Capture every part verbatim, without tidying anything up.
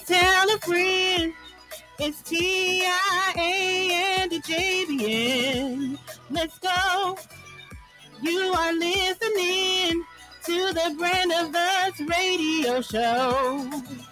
tell a friend. It's T I A and the J B N. Let's go. You are listening to the Brand of Us radio show.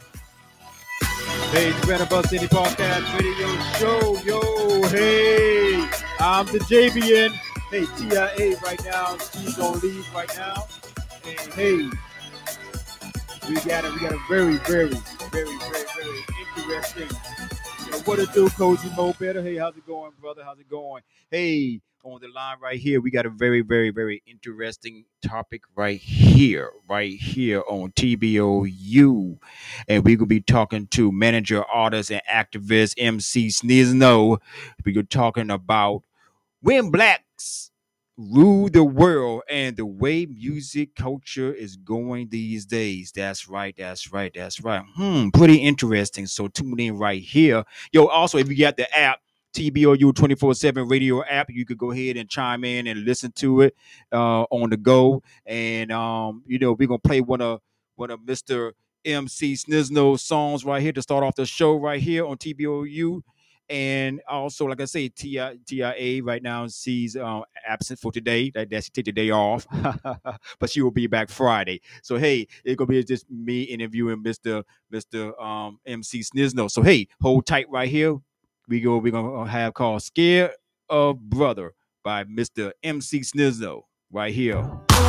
Hey, it's Brand of Us Indie Podcast radio show. Yo, hey, I'm the J B N. Hey, T I A right now. She's on leave right now. And hey, we got a, we got a very, very, very, very, very interesting. You know, what to do, Cozy Mo Better? Hey, how's it going, brother? How's it going? Hey, on the line right here, we got a very, very, very interesting topic right here, right here on T B O U. And we're going to be talking to manager, artist, and activist M C Snizno. We're talking about when blacks rule the world and the way music culture is going these days. That's right, that's right, that's right. Hmm, pretty interesting. So tune in right here. Yo, also, if you got the app, T B O U twenty-four seven radio app, you could go ahead and chime in and listen to it uh, on the go. And, um, you know, we're going to play one of one of Mister M C Snizno's songs right here to start off the show right here on T B O U. And also, like I say, T I A right now she's uh, absent for today. That that's take the day off, but she will be back Friday. So hey, it's gonna be just me interviewing Mister Mister Um, M C Snizno. So hey, hold tight right here. We go. We're gonna have called "Scared of Brother" by Mister M C Snizno right here.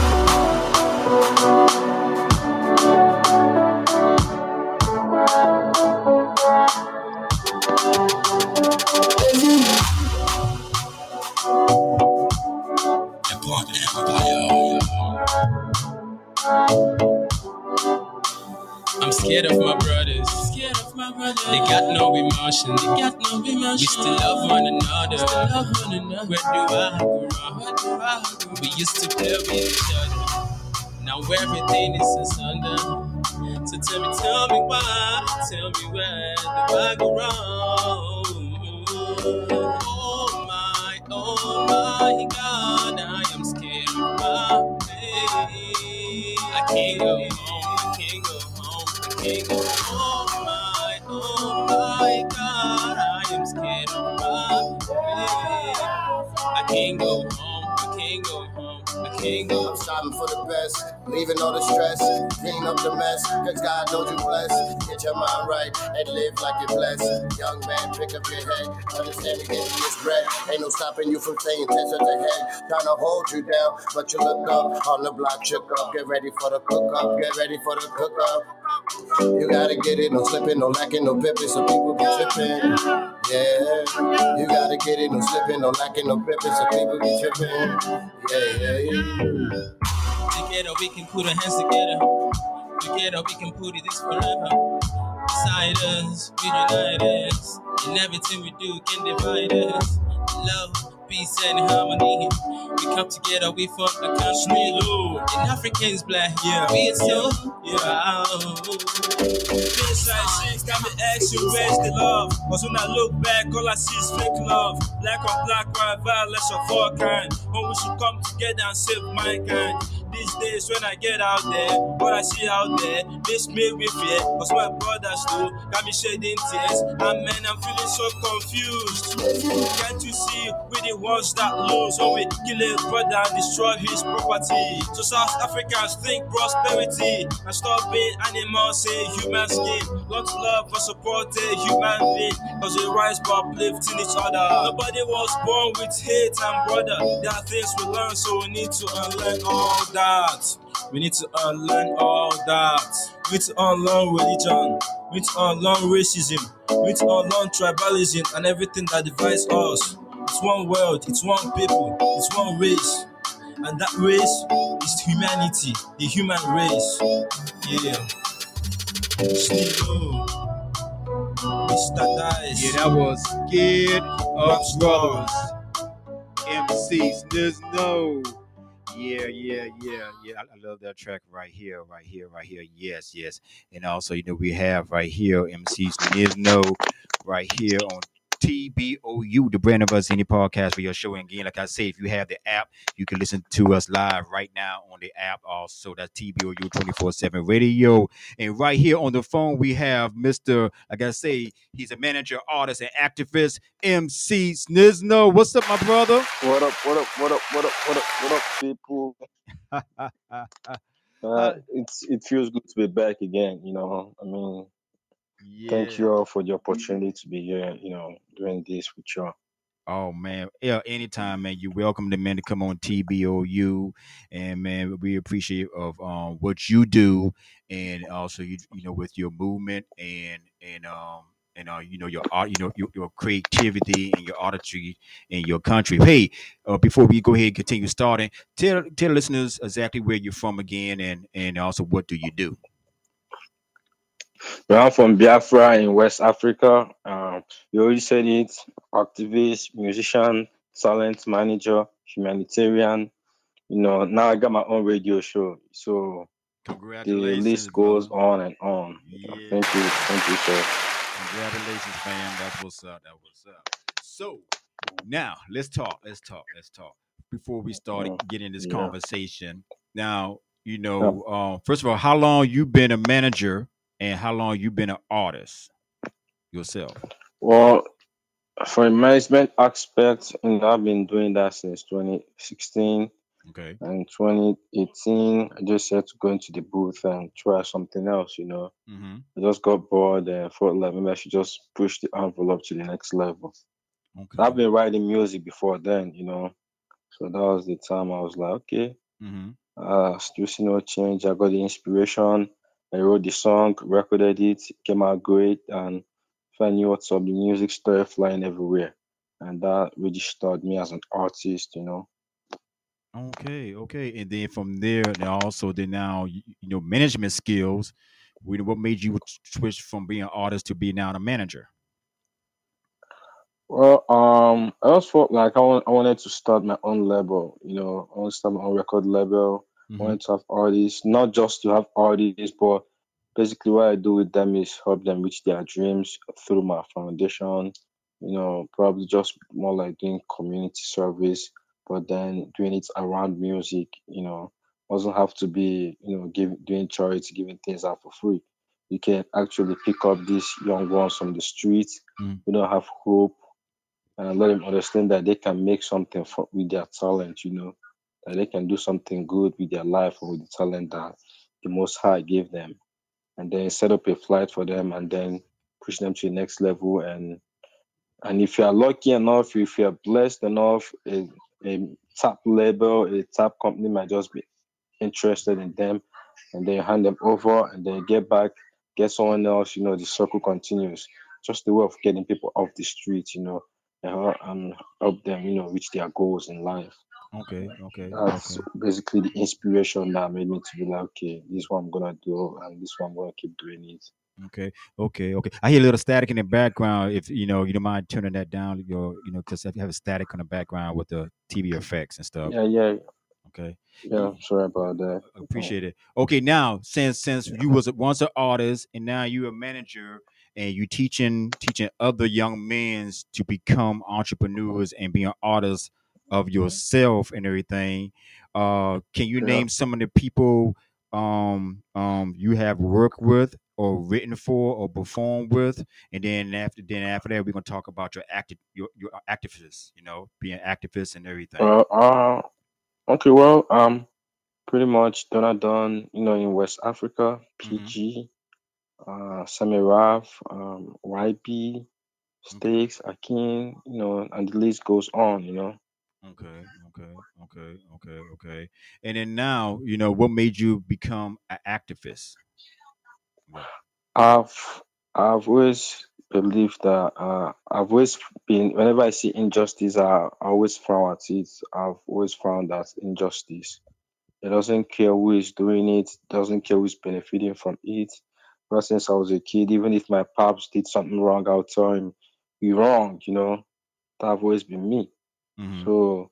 I'm scared of my brothers. Scared of my brothers. They got no emotion. They got no emotion. We still love one another. Still love one another. Where do I go wrong? Where do I go wrong? We used to play with each other. Now everything is asunder. So tell me, tell me why. Tell me where do I go wrong? Oh my, oh my God, I am scared of my pain. I can't go home. I can't go home. I can't go home. Oh my, oh my God, I am scared of my pain. I can't go home. I can't go home. I can't go. I'm striving for the best, leaving all the stress, clean up the mess, cause God knows you blessed. Get your mind right and live like you're blessed. Young man, pick up your head, understand the game is bread. Ain't no stopping you from staying ten steps ahead. Trying to hold you down, but you look up, on the block shook up. Get ready for the cook up, get ready for the cook up. You gotta get it, no slipping, no lacking, no pippin', so people be tripping. Yeah, you gotta get it, no slipping, no lacking, no pippin', so people be tripping. Yeah, yeah, yeah. Together we can put our hands together. Together we can put it this forever. Beside us, we unite us. And everything we do can divide us. Love, peace and harmony. We come together, we form the country. And Africans black, yeah. We are so yeah. Inside shit got me asking where's the love? Cause when I look back, all I see is fake love. Black on black, crime, violence of all kind. When we should come together and save mankind. These days when I get out there, what I see out there, this made me fear. Cause my brothers too got me shedding tears. And man, I'm feeling so confused. Can't you see we the ones that lose when we kill a brother and destroy his property? So South Africans think prosperity and stop being animals, say human skin. Not love or support a human being. Cause we rise by uplifting each other. Nobody was born with hate and brother. There are things we learn, so we need to unlearn all that. We need to unlearn all that. We need to unlearn religion. We need to unlearn racism. We need to unlearn tribalism and everything that divides us. It's one world, it's one people, it's one race. And that race is humanity, the human race. Yeah. Snizno, Mister Dice. Yeah, that was Scared of Brothers. M C Snizno. Yeah, yeah, yeah, yeah. I, I love that track right here, right here, right here. Yes, yes. And also, you know, we have right here M C Snizno right here on T B O U, the Brand of Us Any Podcast Radio Show. And again, like I say, if you have the app, you can listen to us live right now on the app. Also, that's T B O U twenty-four seven Radio. And right here on the phone, we have Mister Like I say, he's a manager, artist, and activist, M C Snizno. What's up, my brother? What up, what up, what up, what up, what up, what up, people? Uh, it's it feels good to be back again, you know. I mean, thank Yeah. you all for the opportunity to be here, you know, doing this with you. Oh man, yeah. Anytime, man. You're welcome to man to come on T B O U, and man, we appreciate of um what you do, and also you you know with your movement and and um and uh you know your art, you know your, your creativity and your artistry in your country. Hey, uh, before we go ahead and continue starting, tell tell listeners exactly where you're from again, and and also what do you do? Well, I'm from Biafra in West Africa. Um, you already said it, activist, musician, talent manager, humanitarian. You know, now I got my own radio show. So the Congratulations, list goes brother. on and on. You know, Yeah. thank you, thank you, sir. Congratulations, fam. That's what's up. That what's up. So now let's talk. Let's talk. Let's talk. Before we start Mm, getting this yeah. conversation, now you Yeah. know. Uh, first of all, how long you been a manager, and how long you been an artist yourself? Well, for a management aspect, you know, I've been doing that since twenty sixteen. Okay. And twenty eighteen, I just said to go into the booth and try something else, you know. Mm-hmm. I just got bored and thought like maybe I should just push the envelope to the next level. So I've Okay. been writing music before then, you know. So that was the time I was like, okay, Mm-hmm. uh, still see no change. I got the inspiration. I wrote the song, recorded it, came out great, and if I knew what's up, the music started flying everywhere. And that really started me as an artist, you know. Okay. Okay. And then from there, and also then now you, you know management skills. We- What made you switch from being an artist to being now a manager? Well, um, I just felt like I want, I wanted to start my own label. You know, I want to start my own record label. I Mm-hmm. wanted to have artists, not just to have artists, but basically what I do with them is help them reach their dreams through my foundation. You know, probably just more like doing community service, but then doing it around music. You know, doesn't have to be you know give doing charity, giving things out for free. You can actually pick up these young ones from the streets who don't have hope and let them understand that they can make something for, with their talent, you know, that they can do something good with their life or with the talent that the Most High gave them, and then set up a flight for them, and then push them to the next level. And and if you are lucky enough, if you are blessed enough, a, a top label, a top company might just be interested in them, and then hand them over, and then get back, get someone else. You know, the circle continues. Just the way of getting people off the street, you know, and help and help them, you know, reach their goals in life. Okay. Okay. That's Okay. basically the inspiration that made me to be like, okay, this is what I'm gonna do, and this one I'm gonna keep doing it. Okay, okay, okay. I hear a little static in the background. If you know, you don't mind turning that down, your you know, because if you have a static in the background with the T V effects and stuff. Yeah, yeah, Okay, yeah. yeah, Sorry about that. Oh, appreciate it. Okay, now since since yeah. you was once an artist and now you're a manager and you teaching teaching other young men to become entrepreneurs and be an artist of yourself and everything. Uh, can you Yeah. name some of the people um um you have worked with or written for or performed with, and then after then after that we're gonna talk about your active your your activists, you know, being activists and everything. Uh, uh, okay. Well, um, pretty much Donna Don, you know, in West Africa, Mm-hmm. P G, uh, Samiraf, um, Y B, Okay. Stakes, Akin, you know, and the list goes on, you know. Okay, okay, okay, okay, okay. And then now, you know, what made you become an activist? Yeah. I've I've always believed that uh, I've always been whenever I see injustice, I, I always frown at it. I've always found that injustice. It doesn't care who is doing it, doesn't care who is benefiting from it. Ever since I was a kid, even if my pops did something wrong, I'll tell him, "You wrong," you know. That have always been me. Mm-hmm. So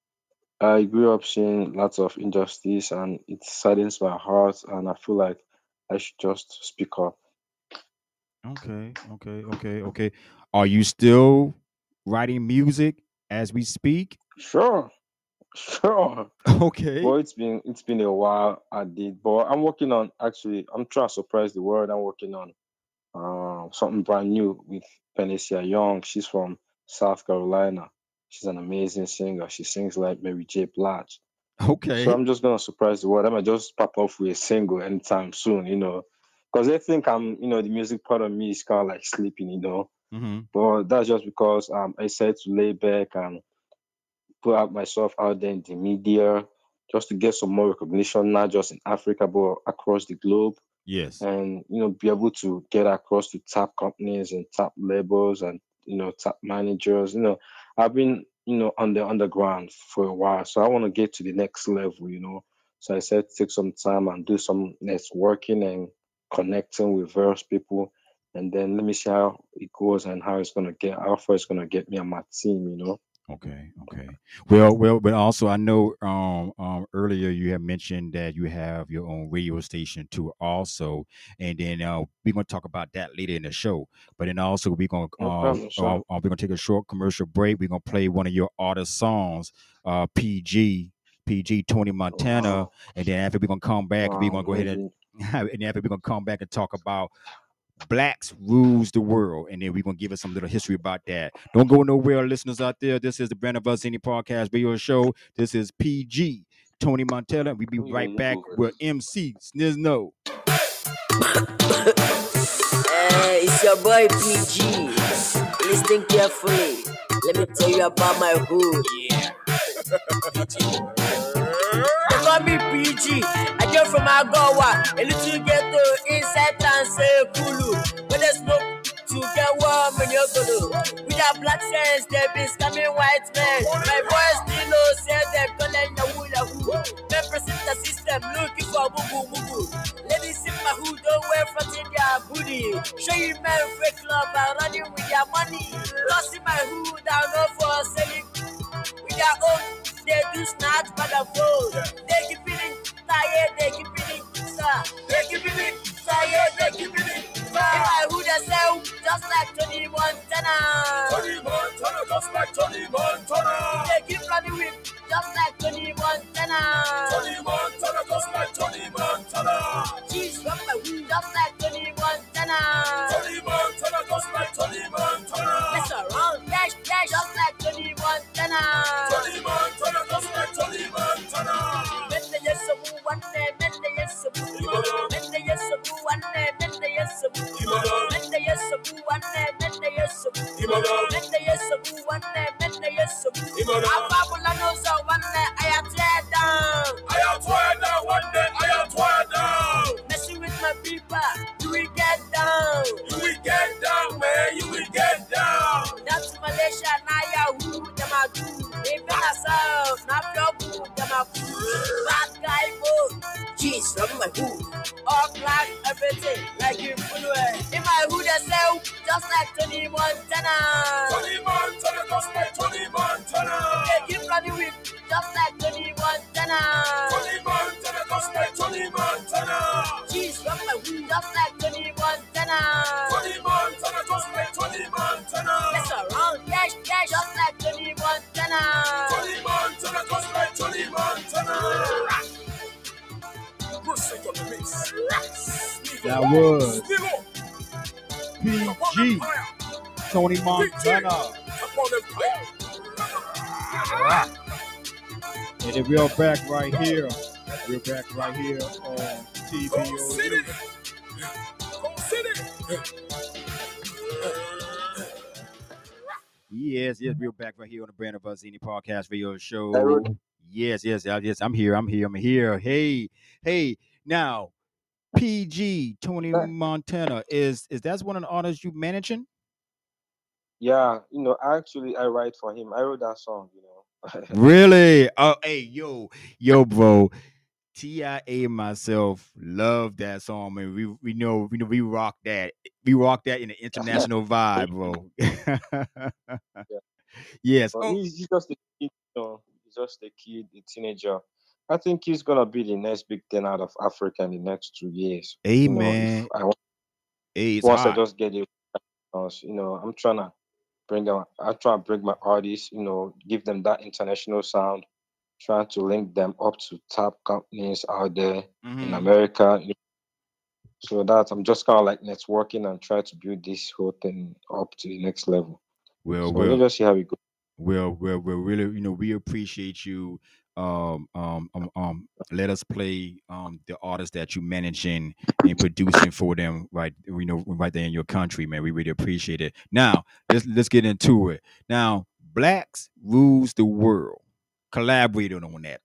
I grew up seeing lots of injustice, and it saddens my heart, and I feel like I should just speak up. Okay, okay, okay, okay. Are you still writing music as we speak? Sure, sure. Okay. Well, it's been it's been a while I did, but I'm working on actually. I'm trying to surprise the world. I'm working on um something brand new with Penecia Young. She's from South Carolina. She's an amazing singer. She sings like Mary J. Blige. So Okay. I'm just gonna surprise the world. I might just pop off with a single anytime soon, you know, because they think I'm, you know, the music part of me is kind of like sleeping, you know. Mm-hmm. But that's just because um I decided to lay back and put out myself out there in the media just to get some more recognition, not just in Africa but across the globe, Yes. and you know be able to get across to top companies and top labels and you know top managers. You know, I've been you know on the underground for a while, so I want to get to the next level. You know, so I said take some time and do some networking and connecting with various people, and then let me see how it goes and how it's gonna get, how far it's gonna get me and my team. You know. Okay, okay. Well, well, but also I know um, um earlier you have mentioned that you have your own radio station too, also, and then uh, we're gonna talk about that later in the show. But then also we're gonna No uh, problem, uh, sir. uh, we're gonna take a short commercial break. We're gonna play one of your artist songs, uh, P G, P G Tony Montana, Wow, and then after we're gonna come back, we're wow, gonna go ahead and amazing. and after we're gonna come back and talk about Blacks rules the world, and then we're gonna give us some little history about that. Don't go nowhere, listeners out there. This is the Brand of Us Any Podcast Radio Show. This is P G Tony Montana. We'll be Who you right gonna back move with? with M C Snizno. Hey, it's your boy P G. Listen carefully. Let me tell you about my hood. They call me P G. I came from Agawa, a little ghetto inside town, say Kulu. When they smoke to get warm in your gulu. With that black sense, they be scamming white men. My boys still know, say them calling Yahoo Yahoo. Members in the system looking for boo boo boo boo. Ladies in my hood don't wear front in their booty. Show you men fake love and running with their money. Lost in my hood, I know for selling with their own. They do snatch by the phone. They keep feeling tired, they keep feeling sir. They keep feeling tired, they keep feeling sir. In my hood, I sell just like Tony Montana. Tony Montana, just like Tony Montana. They keep running with just like Tony Montana. Tony Montana, just like Tony Montana. Jeez, from my hood, just like Tony Montana. Tony Montana, just like Tony Montana. Mess around, dash, dash, just like Tony Montana. Tony Montana, just like Tony Montana. Men the yes of one day, men the yes of men the yes of one day, men the yes of men the yes of one day, men the yes of men the yes of one day, men the yes of Ababula knows how one day I am tear down. I am tear down one day, I am tear down. Messing with my people, you will get down. You will get down, man, you will get down. That's Malaysia, Naya, who them a do. Even myself, not your boo, them a boo. Bad guy, boo. Jeez, from my hood. All black, everything, like you full way. In my hood, I sell just like Tony Montana. Tony Montana, just like Tony Montana. They keep running with just like Tony Montana. Tony Montana, just like Tony Montana. Jeez, from my hood, just like Tony Montana. Tony Montana, just like Tony Montana. Mess around, dash, dash, just like Tony Montana. Tony Montana, just like Tony Montana. That was P G Tony Montana. And then we're back right here. We're back right here on T V O U. Yes, yes, we're back right here on the Brand of Us Any Podcast Radio Show. Harold, Yes, yes, yes, yes, I'm here, I'm here, I'm here. Hey, hey, now P G Tony that- Montana is is that one of the artists you managing? yeah, you know, actually, I write for him. I wrote that song, you know. Really? Oh, hey, yo, yo, bro. T I A and myself love that song, man. We we know we know we rock that. We rock that in the international vibe, bro. Yeah. Yes. But Oh, he's, he's just a kid, you know, he's just a kid, a teenager. I think he's gonna be the next big thing out of Africa in the next two years. hey, You know, if man. I want, Hey, it's once I hot. just get it, you know, I'm trying to bring them. I try and bring my artists, you know, give them that international sound. Trying to link them up to top companies out there in Mm-hmm. America. So that I'm just kind of like networking and try to build this whole thing up to the next level. Well, So let's well, just see how it goes. well, well, well. Really, you know, we appreciate you. Um, um, um, um let us play um the artists that you managing and producing for them, right? You know, right there in your country, man. We really appreciate it. Now, let's let's get into it. Now, Blacks rules the world. Collaborate on that.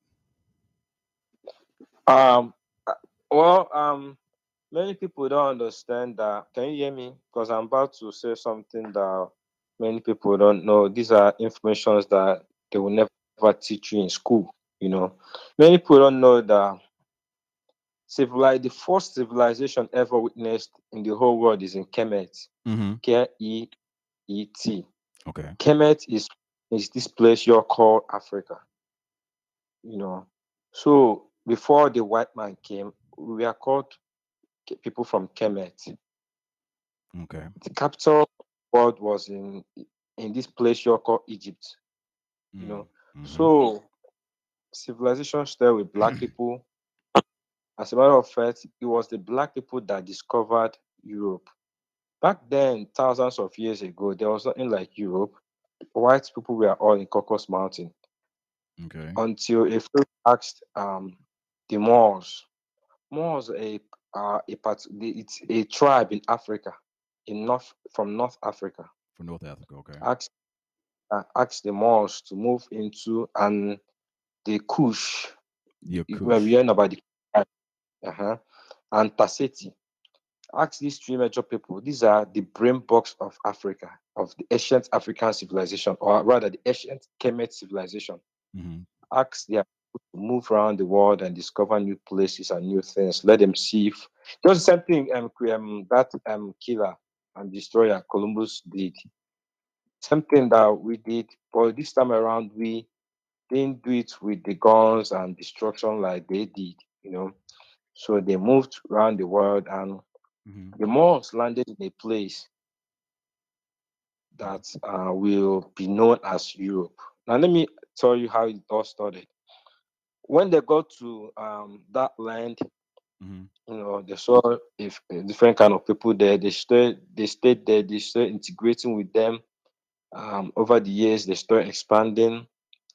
Um, uh, well, um, many people don't understand that. Can you hear me? Because I'm about to say something that many people don't know. These are informations that they will never teach you in school. You know, many people don't know that civili- the first civilization ever witnessed in the whole world is in Kemet. Mm-hmm. K E E T. Okay. Kemet is is this place you call Africa. You know, so before the white man came, we are called Ke- people from Kemet. Okay. The capital of the world was in in this place you call Egypt. You know, Mm-hmm. so civilization started with black people. As a matter of fact, it was the black people that discovered Europe. Back then, thousands of years ago, there was nothing like Europe. White people were all in Caucasus Mountain Okay. until a friend asked um, the Moors. Moors a uh, a part, the- it's a tribe in Africa, in North from North Africa. For North Africa. Okay. Asked uh, asked the Moors to move into and the Kush, Yeah, where we Kush. learn about the uh-huh, and Tasseti. Ask these three major people. These are the brain box of Africa, of the ancient African civilization, or rather the ancient Kemet civilization. Mm-hmm. Ask their people to move around the world and discover new places and new things. Let them see if just the same thing um, um, that um, killer and destroyer Columbus did. Something that we did, but this time around we didn't do it with the guns and destruction like they did, you know. So they moved around the world and Mm-hmm. the Moors landed in a place Mm-hmm. that uh, will be known as Europe. Now, let me tell you how it all started. When they got to um, that land, Mm-hmm. you know, they saw if a different kind of people there. They stayed, they stayed there. They started integrating with them. Um, over the years, they started expanding,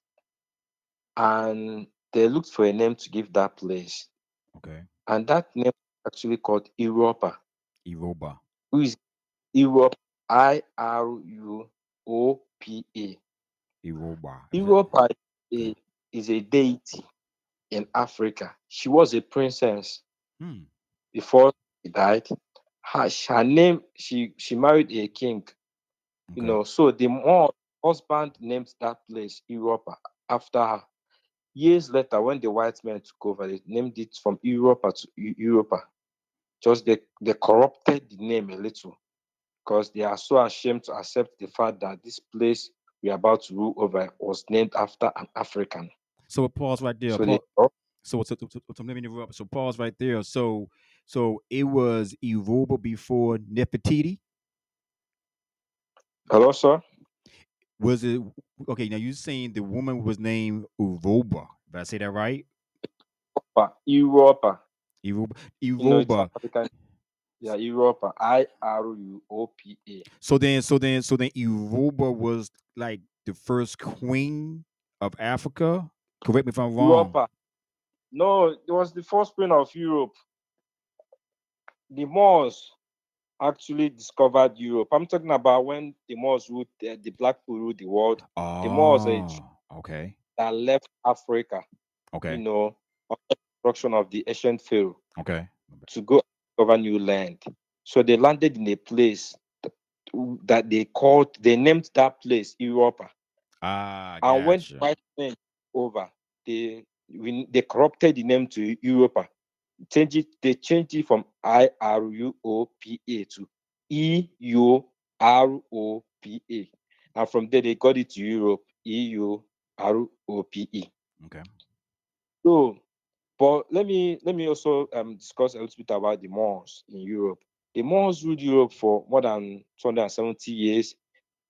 and they looked for a name to give that place. Okay. And that name is actually called Europa. Iroba. Who is Europe? I R U O P A. Iroba. Is it? Europa Okay. is a, is a deity in Africa. She was a princess Hmm. before she died. Her, her name, she she married a king, you Okay. know. So the more husband named that place Europa after her. Years later, when the white men took over, they named it from Europa to Eu- Europa. Just they, they corrupted the name a little because they are so ashamed to accept the fact that this place we are about to rule over was named after an African. So pause right there. So they Pause. So, so, so, so, so let me interrupt. So pause right there. So, so it was Iroba before Nefertiti. hello, sir. Was it okay? Now you saying the woman was named Uroba? Did I say that right? Europa, Europa. Iroba. You know, it's an Iroba. African. Yeah, Europa. I R U O P A. So then, so then, so then, Iroba was like the first queen of Africa. Correct me if I'm wrong. Europa. No, it was the first queen of Europe. The Moors actually discovered Europe. I'm talking about when the Moors ruled, the, the black people ruled the world. The Moors are a tribe Oh, okay, that left Africa, you okay, know, on the destruction of the ancient Pharaoh okay, to go discover new land. So they landed in a place that, that they called, they named that place Europa. ah, And when gotcha. white men took over, they we, they corrupted the name to Europa. Change it, they changed it from I R U O P A to E U R O P A. And from there they got it to Europe, E U R O P E. Okay, So, but let me let me also um, discuss a little bit about the Moors in Europe. The Moors ruled Europe for more than two hundred seventy years.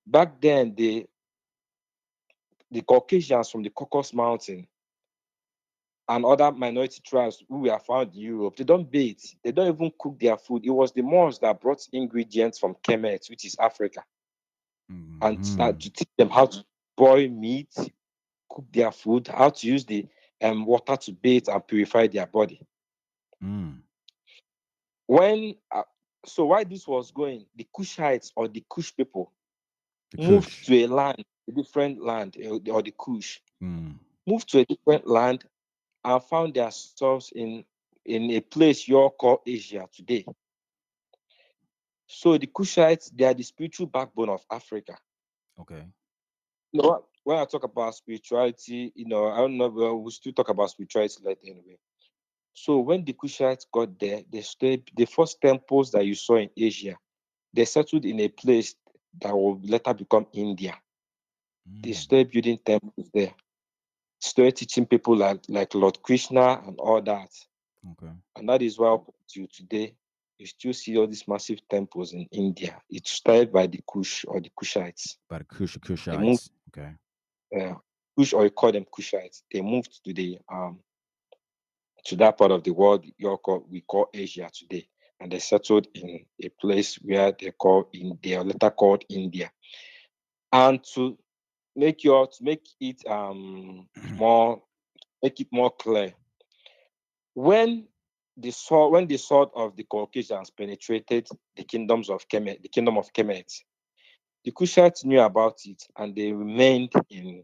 back then the the Caucasians from the Caucasus Mountain and other minority tribes who were found in Europe, they don't bathe. They don't even cook their food. It was the Moors that brought ingredients from Kemet, which is Africa, Mm-hmm. and start to teach them how to boil meat, cook their food, how to use the um, water to bathe and purify their body. Mm. When uh, so while this was going, the Kushites or the Kush people The moved Kush. to a land, a different land, uh, or the Kush, Mm. moved to a different land and found themselves in in a place you all call Asia today. So the Kushites, they are the spiritual backbone of Africa. Okay. You know, when I talk about spirituality, you know, I don't know, but we'll still talk about spirituality later anyway. So when the Kushites got there, they stayed, the first temples that you saw in Asia, they settled in a place that will later become India. Mm. They started building temples there, started teaching people like, like Lord Krishna and all that. Okay. And that is why to today, you still see all these massive temples in India. It started by the Kush or the Kushites. By the Kush They moved, Kushites. Okay. uh, Kush, or you call them Kushites. They moved to the um to that part of the world you all call, we call Asia today, and they settled in a place where they call in they are later called India. And to make your to make it um more make it more clear, when the sword when the sword of the Caucasians penetrated the kingdoms of Kemet, the kingdom of Kemet, the Kushites knew about it and they remained in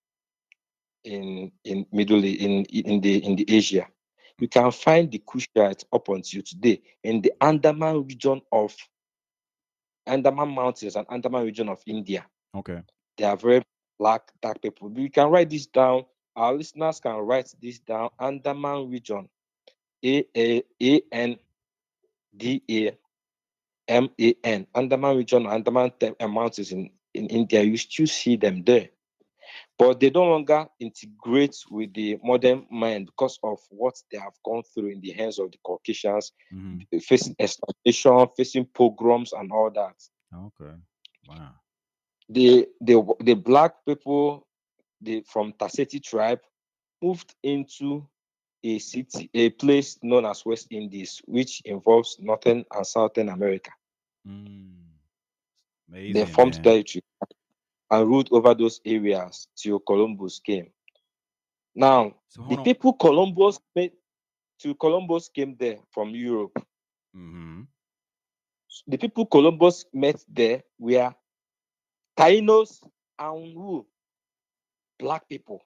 in in Middle E- in in the in the Asia. You can find the Kushites up until today in the Andaman region of Andaman Mountains and Andaman region of India. Okay. They are very black, dark people. You can write this down. Our listeners can write this down. Andaman region, A A A N D A M A N. Andaman region, Andaman Te- uh, Mountains in, in India. You still see them there. But they no longer integrate with the modern mind because of what they have gone through in the hands of the Caucasians, Mm-hmm. facing exploitation, facing pogroms, and all that. Okay. Wow. The the the black people, the from Tasseti tribe, moved into a city, a place known as West Indies, which involves Northern and Southern America. Mm. They Amazing, formed man. territory and ruled over those areas till Columbus came. Now, So the hold on. people Columbus made till Columbus came there from Europe. Mm-hmm. The people Columbus met there were Tainos and who? Black people.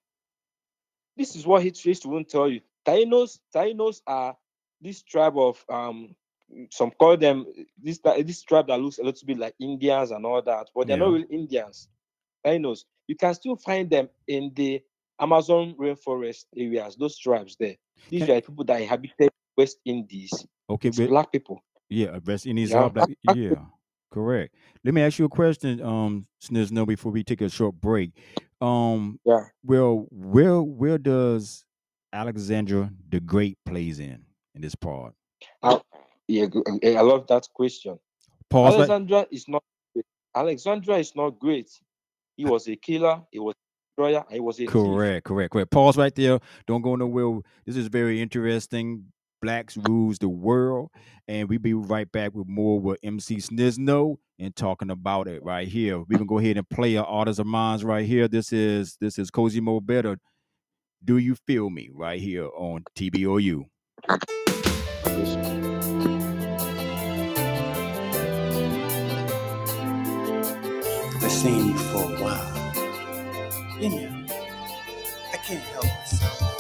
This is what history won't tell you. Tainos, Tainos are this tribe of um some call them this this tribe that looks a little bit like Indians and all that, but they're Yeah. not really Indians. Tainos. You can still find them in the Amazon rainforest areas, those tribes there. These Can, are people that inhabited West Indies. okay, It's but black people. yeah, West Indies Yeah. are black. Yeah, correct. Let me ask you a question, um, Snizno, before we take a short break. Um, Yeah. well, where where does Alexandra the Great plays in in this part? I, yeah, I love that question. Pause. Right. Alexandra is not great. Alexandra is not great. He was a killer, he was a destroyer, and he was a thief. Correct, correct, correct. Pause right there. Don't go nowhere. This is very interesting. Blacks rules the world, and we be right back with more with M C Snizno and talking about it right here. We can go ahead and play our artists of minds right here. This is this is Cozy Mo Better. Do you feel me right here on T B O U? I've seen you for a while. You know, I can't help myself.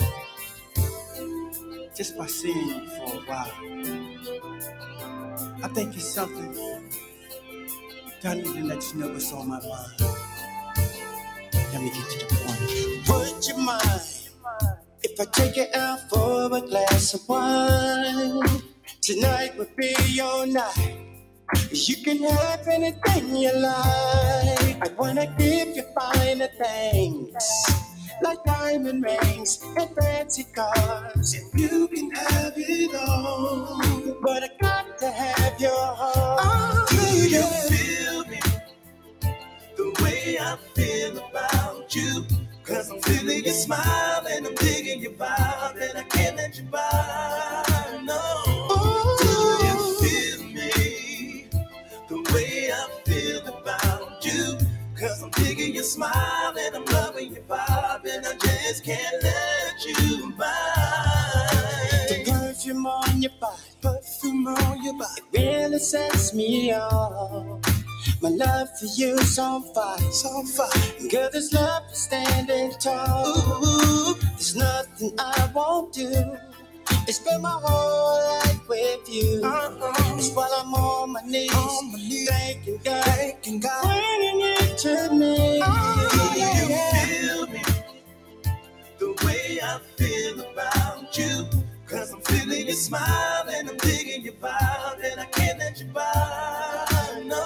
Just by seeing you for a while, I think it's something that I need to let you know what's on my mind. Let me get to the point. Would you mind if I take you out for a glass of wine? Tonight would be your night. You can have anything you like. I wanna give you finer things, like diamond rings and fancy cars. And you can have it all, but I got to have your heart. Oh, do you feel me I feel about you. Cause I'm feeling your smile and I'm digging your vibe and I can't let you by. No. Do you feel me the way I feel about you? Cause I'm digging your smile and I'm loving your vibe and I just can't let you by. The perfume on your body, perfume on your body, it really sets me off. My love for you's on fire, it's on fire. Girl, this love is standing tall. Ooh, there's nothing I won't do. It's been my whole life with you. Uh-uh. It's while I'm on my knees, on my knees. Thanking God, thanking God, bringing it to me. Oh, yeah, yeah. You feel me the way I feel about you. Cause I'm feeling your smile and I'm digging your vibe and I can't let you by. No.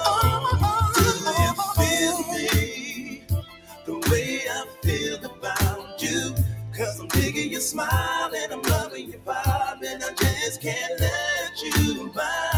Oh, do you feel me the way I feel about you? Cause I'm digging your smile and I'm loving your vibe and I just can't let you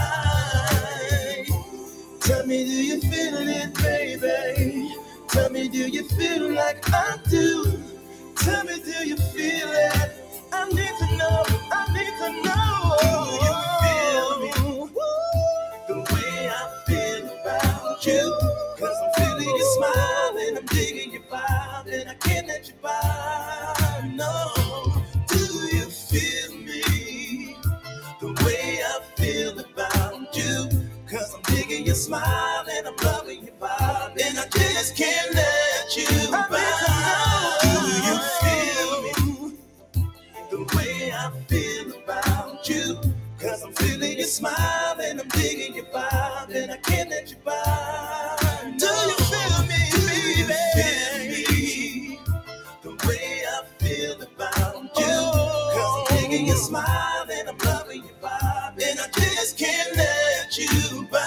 by. Tell me, do you feel it, baby? Tell me, do you feel like I do? Tell me, do you feel it? I need to know, I need to know. Do you feel me the way I feel about you? Cause I'm feeling your smile and I'm digging your vibe and I can't let you by. No. Do you feel me the way I feel about you? Cause I'm digging your smile and I'm loving your vibe and I just can't let you by. Do you feel me the way I feel about you? Cause I'm feeling your smile and I'm digging your vibe and I can't let you by. Do you feel me, baby? Do you feel me the way I feel about you? Cause I'm digging your smile and I'm loving your vibe and I just can't let you by.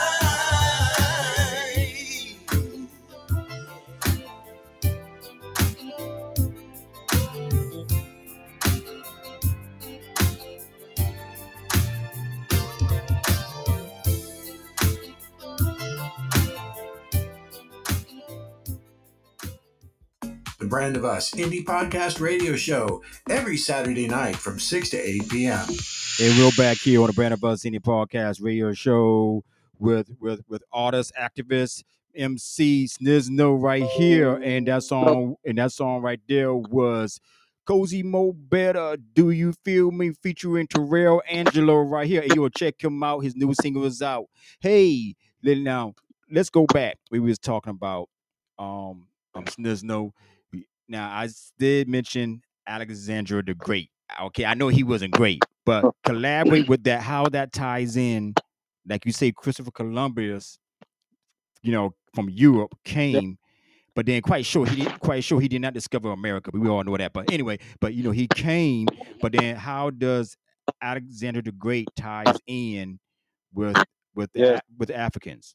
The Brand of Us Indie Podcast Radio Show every Saturday night from six to eight p.m. And we're back here on the Brand of Us Indie Podcast Radio Show with with with artists, activists, M C Snizno right here, and that song and that song right there was Cozy Mo Better. Do You Feel Me? Featuring Terrell Angelo right here. And you'll check him out. His new single is out. Hey, then now let's go back. We was talking about um um Snizno. Now I did mention Alexander the Great. Okay, I know he wasn't great, but collaborate with that, how that ties in, like you say, Christopher Columbus, you know, from Europe Yeah. came, but then quite sure he didn't quite sure he did not discover America, but we all know that. But anyway, but you know, he came, but then how does Alexander the Great ties in with with the Yes. A- with the Africans?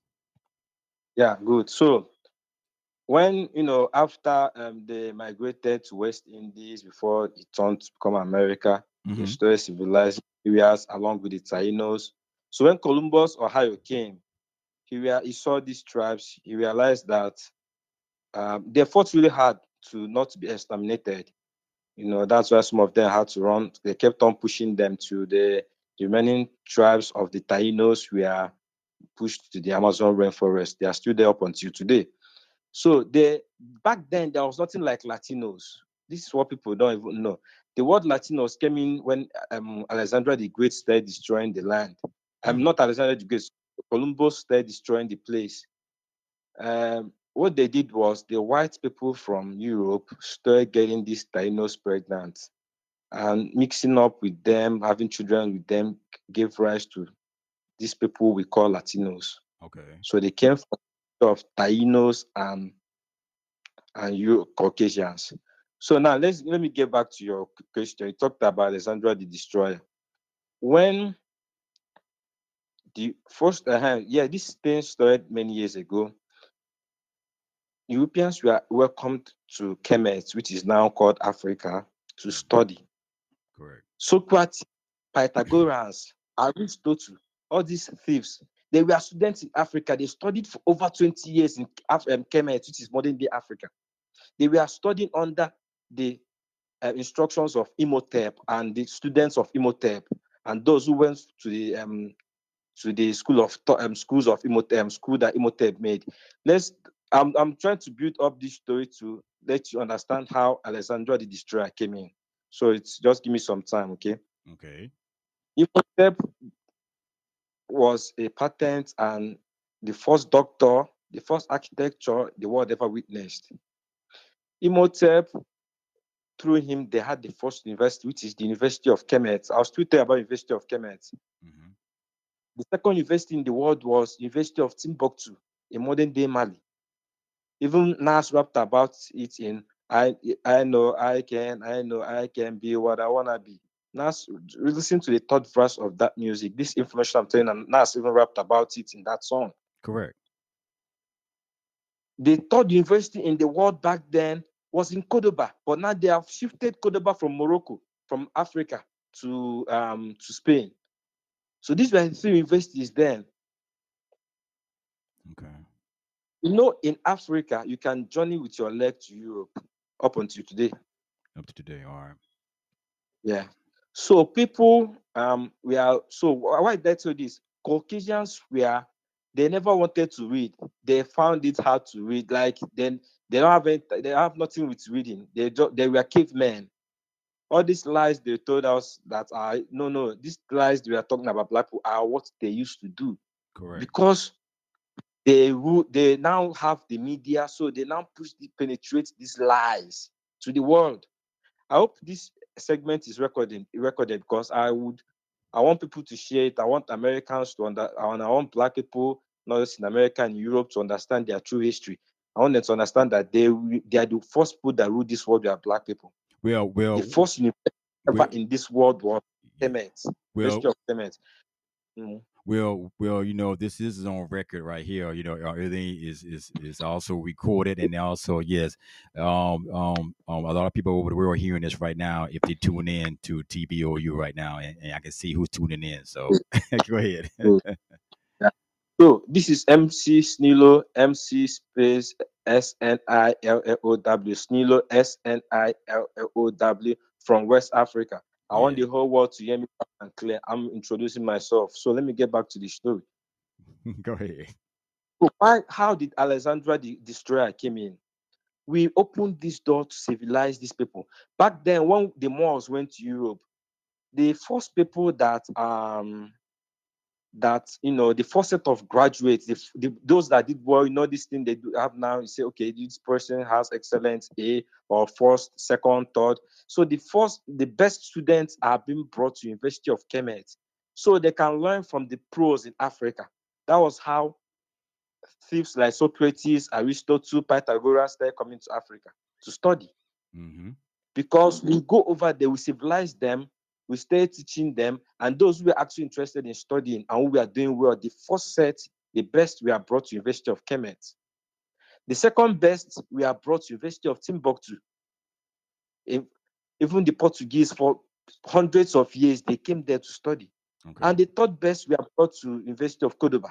Yeah. Good. So when you know after um, they migrated to West Indies before it turned to become America, they Mm-hmm. started civilized areas along with the Taínos. So when Columbus Ohio came, he rea- he saw these tribes. He realized that um, they fought really hard to not be exterminated. You know that's why some of them had to run. They kept on pushing them to the, the remaining tribes of the Taínos were pushed to the Amazon rainforest. They are still there up until today. So they back then there was nothing like Latinos. This is what people don't even know. The word Latinos came in when um, Alexander the Great started destroying the land. I'm um, not Alexander the Great. Columbus started destroying the place. Um, what they did was the white people from Europe started getting these Tainos pregnant and mixing up with them, having children with them, gave rise to these people we call Latinos. Okay. So they came from of Tainos and and you Caucasians. So now let's let me get back to your question. You talked about Alexandra the Destroyer. When the first uh, yeah, this thing started many years ago. Europeans were welcomed to Kemet, which is now called Africa, to study. Correct. Socrates, Pythagoras, Aristotle, all these thieves, They were students in Africa. They studied for over twenty years in Af- um, Kemet, which is modern day Africa. They were studying under the uh, instructions of Imhotep and the students of Imhotep and those who went to the um, to the school of um, schools of Imhotep, um, school that Imhotep made. Let's. I'm I'm trying to build up this story to let you understand how Alexandra the Destroyer came in. So it's just give me some time, okay? Okay. Imhotep was a patent and the first doctor, the first architecture the world ever witnessed. Imhotep, through him, they had the first university, which is the University of Kemet. I was tweeting about University of Kemet. Mm-hmm. The second university in the world was University of Timbuktu in modern day Mali. Even Nas rapped about it in I I know I can, I know I can be what I wanna be. Nas, listen to the third verse of that music. This information I'm telling you, Nas even rapped about it in that song. Correct. The third university in the world back then was in Cordoba, but now they have shifted Cordoba from Morocco, from Africa to um to Spain. So these were the three universities then. Okay. You know, in Africa, you can journey with your leg to Europe up until today. Up to today, all right. Yeah. So people, um, we are so why did I tell this? Caucasians were they never wanted to read. They found it hard to read. Like then they don't have any, they have nothing with reading. They just they were cavemen. All these lies they told us that are no no these lies we are talking about black people are what they used to do. Correct. Because they they now have the media, so they now push the penetrate these lies to the world. I hope this segment is recorded recorded because I would I want people to share it. I want Americans to under I want, I want black people, not just in America and Europe, to understand their true history. I want them to understand that they they are the first people that rule this world. They are black people. Well, well, The first university ever well, in this world was Kemet, well, University of Kemet. Mm. Well, well, you know, this is on record right here. You know, uh, everything is is is also recorded, and also yes, um, um, um, a lot of people over the world are hearing this right now. If they tune in to T B O U right now, and, and I can see who's tuning in. So go ahead. So, yeah. So this is M C Snilo, M C space S N I L L O W, Snilo, S N I L L O W, from West Africa. I want the whole world to hear me loud and clear. I'm introducing myself. So let me get back to the story. Go ahead. So why, how did Alexandra the Destroyer came in? We opened this door to civilize these people. Back then, when the Moors went to Europe, the first people that um that you know the first set of graduates, the, the, those that did well, you know, this thing they do have now, you say, okay, this person has excellent A or first, second, third. So the first, the best students are being brought to University of Kemet so they can learn from the pros in Africa. That was how thieves like Socrates, Aristotle, Pythagoras started coming to Africa to study. Mm-hmm. Because we go over there, we civilize them, we start teaching them, and those who are actually interested in studying and who we are doing well, the first set, the best we are brought to University of Kemet. The second best we are brought to University of Timbuktu. If, even the Portuguese, for hundreds of years, they came there to study. Okay. And the third best we are brought to University of Cordoba.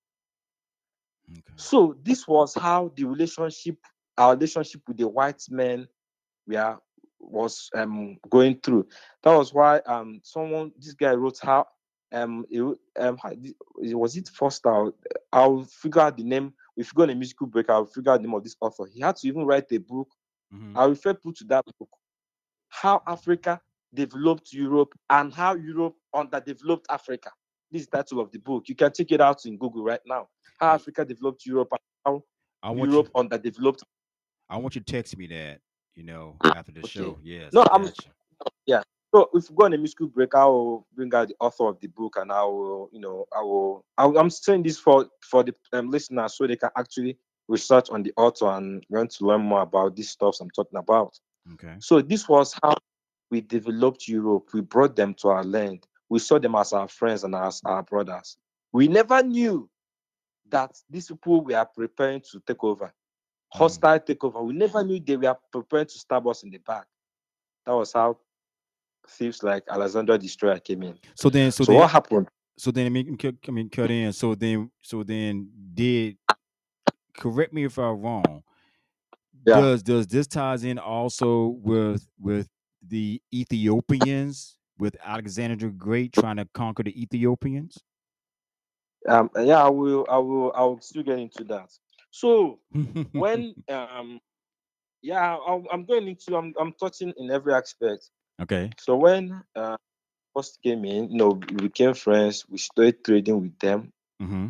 Okay. So this was how the relationship, our relationship with the white men, we are was um going through. That was why um someone this guy wrote how um it, um how, was it Foster? I'll figure out the name. We figure on a musical break. I'll figure out the name of this author. He had to even write a book. Mm-hmm. I'll refer people to that book. How Africa developed Europe and how Europe underdeveloped Africa. This is the title of the book. You can check it out in Google right now. How Africa developed Europe and how I want Europe you. underdeveloped. I want you to text me that. You know, after the Okay. show. Yes, No, I I'm got you. yeah. So if we go on a musical break, I will bring out the author of the book, and I will, you know, I will. I, I'm saying this for for the um, listeners so they can actually research on the author and learn to learn more about these stuff I'm talking about. Okay. So this was how we developed Europe. We brought them to our land. We saw them as our friends and as our brothers. We never knew that these people were preparing to take over, hostile mm-hmm. takeover. We never knew they were preparing to stab us in the back. That was how thieves like Alexandra Destroyer came in. So then, so, so then, what happened? so then I mean, cut- I mean, cut in. So then, so then, did correct me if I'm wrong. Yeah. Does does this ties in also with with the Ethiopians with Alexander the Great trying to conquer the Ethiopians? Um, yeah, I will, I will, I will still get into that. So when, um, yeah, I'm, I'm going into, I'm, I'm touching in every aspect. Okay. So when uh, first came in, you know, we became friends. We started trading with them. Mm-hmm.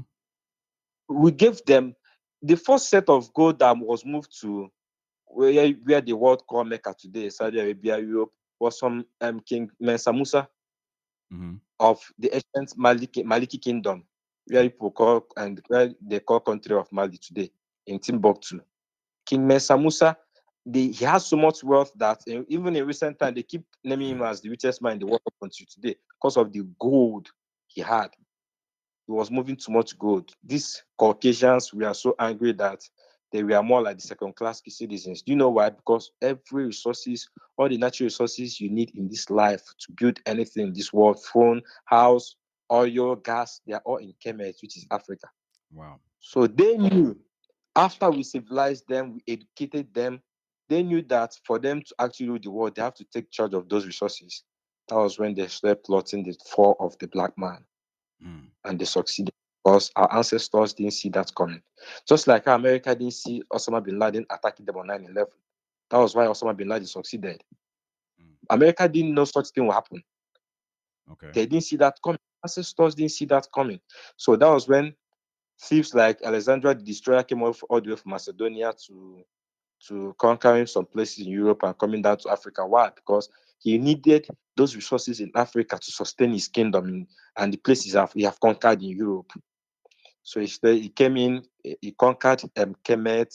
We gave them the first set of gold that was moved to where where the world call Mecca today, Saudi Arabia, Europe, was from um, King Mensa Musa Mm-hmm. of the ancient Maliki, Maliki Kingdom, where people call and where they call country of Mali today, in Timbuktu. King Mensa Musa, the, he has so much wealth that uh, even in recent time they keep naming him as the richest man in the world up until today because of the gold he had. He was moving too much gold. These Caucasians were so angry that they were more like the second class citizens. Do you know why? Because every resources, all the natural resources you need in this life to build anything in this world, phone, house, oil, gas, they are all in Kemet, which is Africa. Wow. So they knew after we civilized them, we educated them, they knew that for them to actually rule the world, they have to take charge of those resources. That was when they started plotting the fall of the black man. Mm. And they succeeded because our ancestors didn't see that coming. Just like how America didn't see Osama bin Laden attacking them on nine eleven. That was why Osama bin Laden succeeded. Mm. America didn't know such thing will happen. Okay. They didn't see that coming. Ancestors didn't see that coming. So that was when thieves like Alexandra the Destroyer came off all the way from Macedonia to to conquering some places in Europe and coming down to Africa. Why? Because he needed those resources in Africa to sustain his kingdom in, and the places have, he have conquered in Europe. So he, stayed, he came in, he conquered um, Kemet,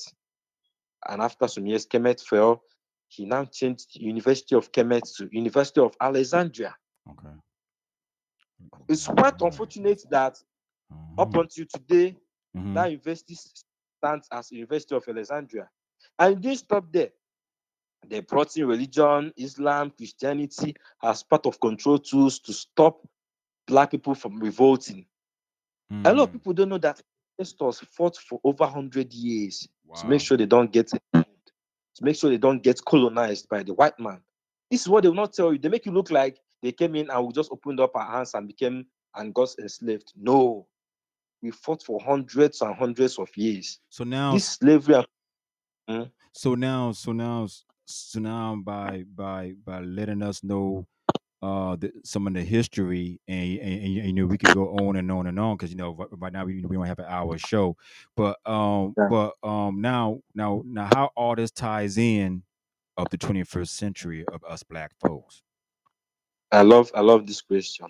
and after some years, Kemet fell. He now changed the University of Kemet to University of Alexandria. Okay. It's quite unfortunate that Uh-huh. up until today, Mm-hmm. that university stands as University of Alexandria. And it didn't stop there. They brought in religion, Islam, Christianity as part of control tools to stop black people from revolting. Mm. A lot of people don't know that ancestors fought for over one hundred years Wow. to make sure they don't get to make sure they don't get colonized by the white man. This is what they will not tell you. They make you look like they came in and we just opened up our hands and became and got enslaved. No, we fought for hundreds and hundreds of years. So now, This slavery. Hmm? so now, so now, so now, by by by letting us know uh the, some of the history, and, and, and you know we could go on and on and on because you know right, right now we we don't have an hour show, but um Yeah. but um now now now how all this ties in of the twenty-first century of us black folks. I love I love this question.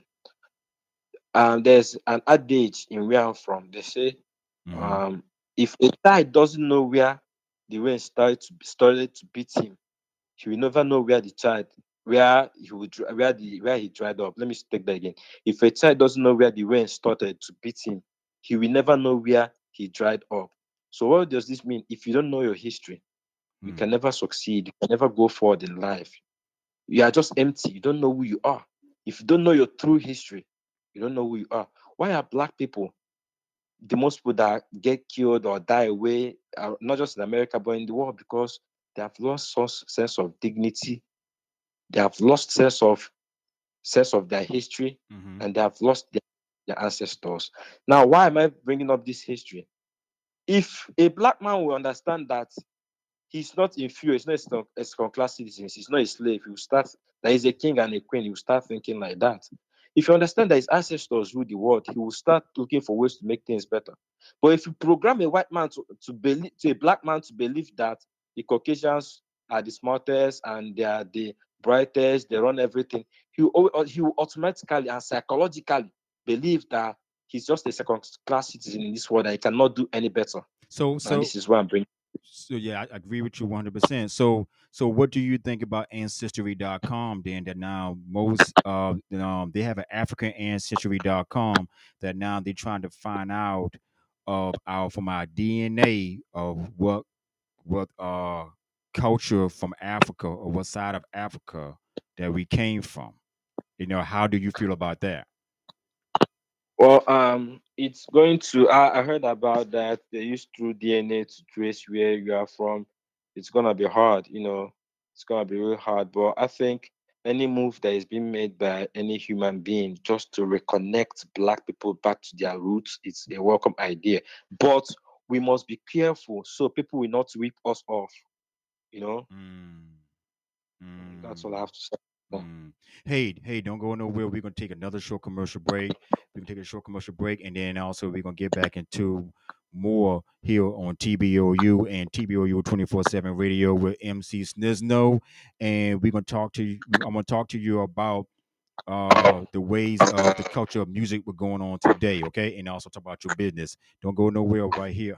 Um, there's an adage in where I'm from. They say, Mm-hmm. um, if a child doesn't know where the rain started to started to beat him, he will never know where the child where he would where the where he dried up. Let me take that again. If a child doesn't know where the rain started to beat him, he will never know where he dried up. So what does this mean? If you don't know your history, you Mm. can never succeed. You can never go forward in life. You are just empty. You don't know who you are. If you don't know your true history, you don't know who you are. Why are black people the most people that get killed or die away, uh, not just in America, but in the world? Because they have lost some sense of dignity. They have lost sense of sense of their history, Mm-hmm. and they have lost their, their ancestors. Now, why am I bringing up this history? If a black man will understand that he's not inferior, he's not a second class citizen, he's not a slave, he will start, that he's a king and a queen, he will start thinking like that. If you understand that his ancestors ruled the world, he will start looking for ways to make things better. But if you program a white man to, to believe, to a black man to believe that the Caucasians are the smartest and they are the brightest, they run everything, he will, he will automatically and psychologically believe that he's just a second class citizen in this world and he cannot do any better. So And so this is why I'm bringing. so yeah, I agree with you one hundred percent. So so what do you think about ancestry dot com then, that now most uh um they have an african ancestry dot com that now they're trying to find out of our from our D N A of what what uh culture from Africa or what side of Africa that we came from. You know, how do you feel about that? Well, um, it's going to. I, I heard about that. They use through D N A to trace where you are from. It's gonna be hard, you know. It's gonna be really hard. But I think any move that is being made by any human being just to reconnect Black people back to their roots, it's a welcome idea. But we must be careful so people will not rip us off. You know, Mm, that's all I mm. have to say. Mm. Hey, hey, don't go nowhere. We're gonna take another short commercial break. We're gonna take a short commercial break, and then also we're gonna get back into more here on T B O U and T B O U twenty-four seven radio with M C Snizno. And we're gonna talk to you. I'm gonna talk to you about uh the ways of the culture of music we're going on today, okay? And also talk about your business. Don't go nowhere right here.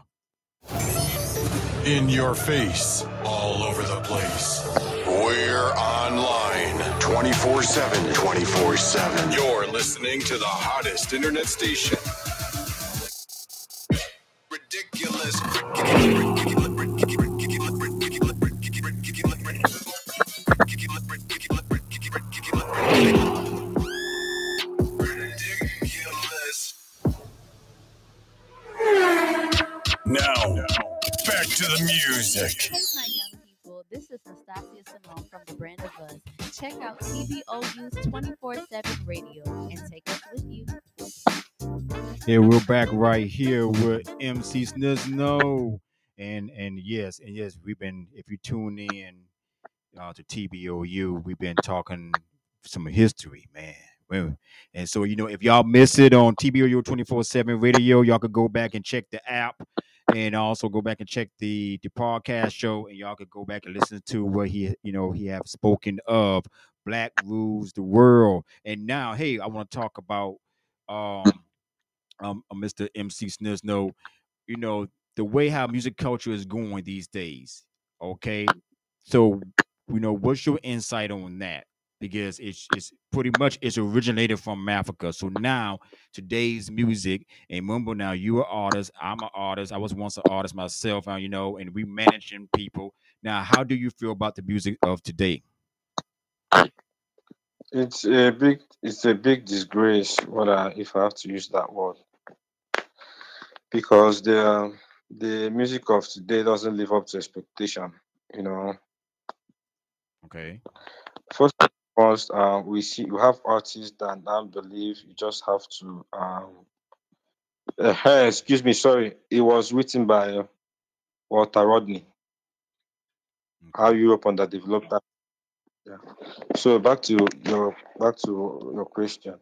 In your face, all over the place. We're online twenty-four seven. twenty-four seven. You're listening to the hottest internet station. Ridiculous. Now, back to the music. Hey, my young people, this is Nastasia Simone from the Brand of Us. Check out T B O U's twenty-four seven radio and take us with you. Yeah, we're back right here with M C Snizno. And and yes, and yes, we've been, if you tune in uh, to T B O U, we've been talking some history, man. Well, and so, you know, if y'all miss it on T B O U twenty-four seven radio, y'all could go back and check the app and also go back and check the, the podcast show, and y'all could go back and listen to what he, you know, he have spoken of. Black rules the world. And now, hey, I want to talk about um um, uh, mister M C Snizno, you know, the way how music culture is going these days. Okay. So, you know, what's your insight on that? Because it's it's pretty much it's originated from Africa. So now today's music, and remember now you're an artist, I'm an artist. I was once an artist myself, and you know, and we managing people. Now, how do you feel about the music of today? It's a big, it's a big disgrace. What I, if I have to use that word, because the um, the music of today doesn't live up to expectation. You know, Okay. first and foremost, uh, we see you have artists that now believe you just have to. Um, uh, hey, excuse me, sorry, it was written by uh, Walter Rodney. How Okay. Europe underdeveloped that. Yeah. So back to your back to your question.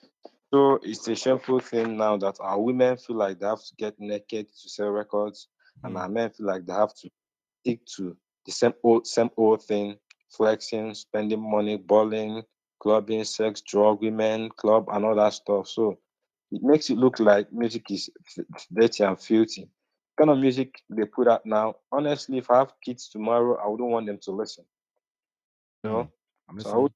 So it's a shameful thing now that our women feel like they have to get naked to sell records, and Hmm. our men feel like they have to stick to the same old same old thing, flexing, spending money, balling, clubbing, sex, drug, women, club, and all that stuff. So it makes it look like music is f- dirty and filthy. Kind of music they put out now. Honestly, if I have kids tomorrow, I wouldn't want them to listen. You Hmm. know, I'm so I would. listening.